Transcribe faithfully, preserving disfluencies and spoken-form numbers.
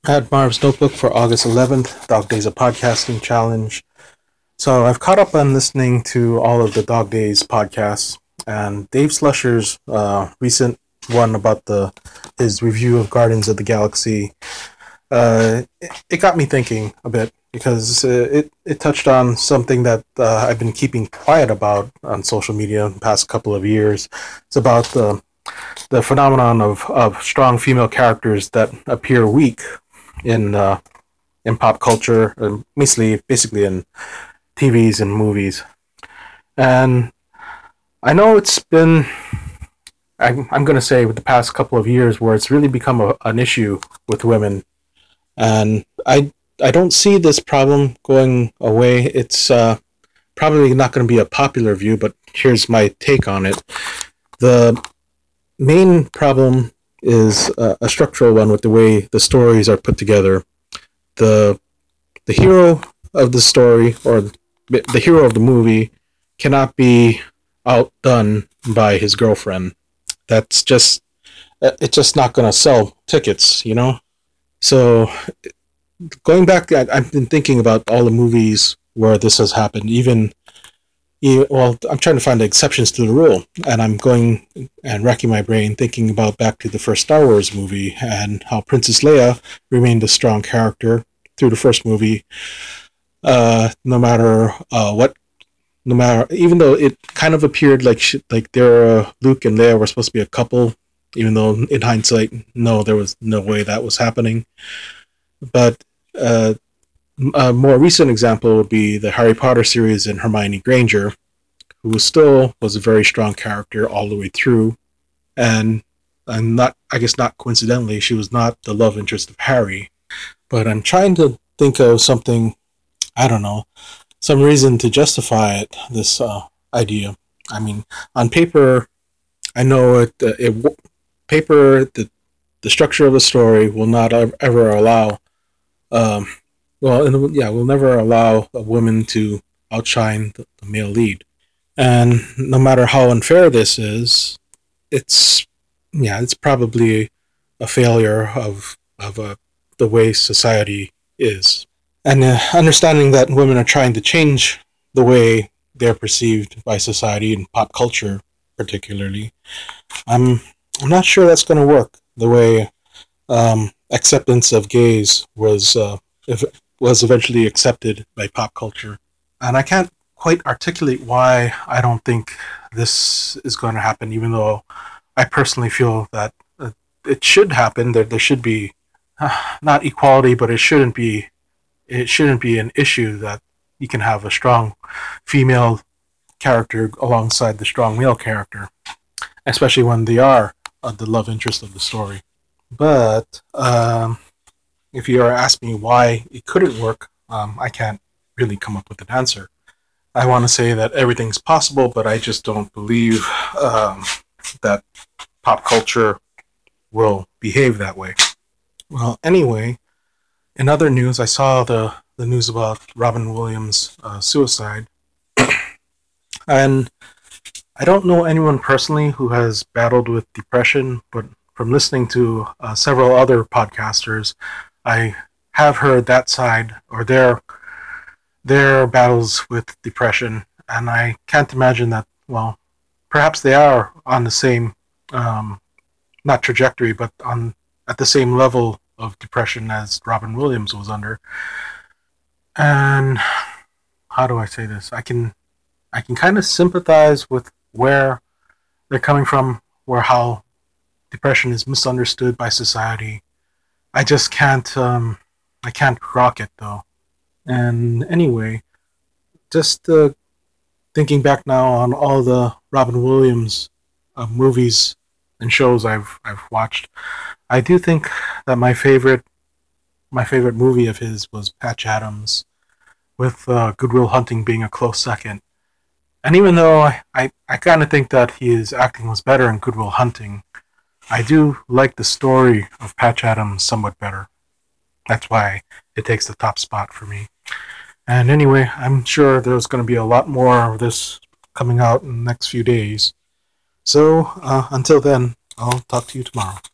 I had Marv's Notebook for August eleventh, Dog Days of Podcasting Challenge. So I've caught up on listening to all of the Dog Days podcasts, and Dave Slusher's uh, recent one about the his review of Guardians of the Galaxy. Uh, it, it got me thinking a bit because uh, it it touched on something that uh, I've been keeping quiet about on social media the past couple of years. It's about the the phenomenon of, of strong female characters that appear weak in uh, in pop culture, and basically basically in T Vs and movies. And I know it's been I'm, I'm going to say with the past couple of years where it's really become a, an issue with women, and I I don't see this problem going away. It's uh, probably not going to be a popular view, but here's my take on it. The main problem is uh, a structural one with the way the stories are put together. The the hero of the story, or the hero of the movie, cannot be outdone by his girlfriend. That's just it's just not going to sell tickets, you know. So going back, I, I've been thinking about all the movies where this has happened. Even, even well, I'm trying to find the exceptions to the rule, and I'm going and racking my brain thinking about back to the first Star Wars movie and how Princess Leia remained a strong character through the first movie, uh, no matter uh, what, no matter even though it kind of appeared like sh- like there, uh, Luke and Leia were supposed to be a couple, even though in hindsight, no, there was no way that was happening. But uh, a more recent example would be the Harry Potter series and Hermione Granger, who still was a very strong character all the way through, and and not, I guess not coincidentally, she was not the love interest of Harry. But I'm trying to think of something, I don't know, some reason to justify it, this uh, idea. I mean, on paper, I know it. Uh, it paper the the structure of the story will not ever allow. Um, well, the, yeah, will never allow a woman to outshine the, the male lead. And no matter how unfair this is, it's yeah, it's probably a failure of of uh, the way society is. And uh, understanding that women are trying to change the way they're perceived by society and pop culture, particularly, I'm I'm not sure that's going to work the way um, acceptance of gays was uh, if, was eventually accepted by pop culture. And I can't quite articulate why I don't think this is going to happen, even though I personally feel that uh, it should happen. There, there should be uh, not equality, but it shouldn't be it shouldn't be an issue that you can have a strong female character alongside the strong male character, especially when they are uh, the love interest of the story. But um, if you are asking me why it couldn't work, um, I can't really come up with an answer. I want to say that everything's possible, but I just don't believe um, that pop culture will behave that way. Well, anyway, in other news, I saw the, the news about Robin Williams' uh, suicide. And I don't know anyone personally who has battled with depression, but from listening to uh, several other podcasters, I have heard that side or their their battles with depression, and I can't imagine that. Well, perhaps they are on the same, um, not trajectory, but on at the same level of depression as Robin Williams was under. And how do I say this? I can I can kind of sympathize with where they're coming from, where how depression is misunderstood by society. I just can't um, I can't rock it though. And anyway, just uh, thinking back now on all the Robin Williams uh, movies and shows I've I've watched, I do think that my favorite my favorite movie of his was Patch Adams, with uh, Good Will Hunting being a close second. And even though I, I, I kind of think that his acting was better in Good Will Hunting, I do like the story of Patch Adams somewhat better. That's why it takes the top spot for me. And anyway, I'm sure there's going to be a lot more of this coming out in the next few days. So uh, until then, I'll talk to you tomorrow.